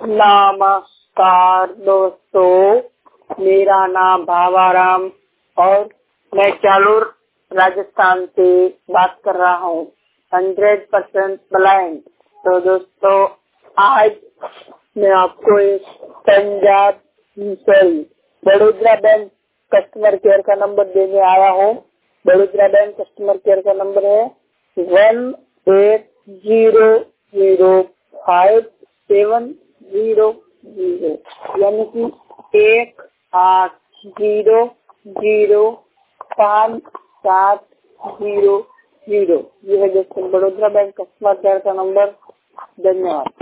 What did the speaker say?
नमस्कार दोस्तों, मेरा नाम भावाराम और मैं चालूर राजस्थान से बात कर रहा हूँ। 100% ब्लाइंड। तो दोस्तों, आज मैं आपको एक पंजाब बड़ोदरा बैंक कस्टमर केयर का नंबर देने आया हूँ। बड़ोदरा बैंक कस्टमर केयर का नंबर है 18005700, यानी कि 18005700। यह है दोस्तों बड़ोदरा बैंक कस्टमर केयर का नंबर। धन्यवाद।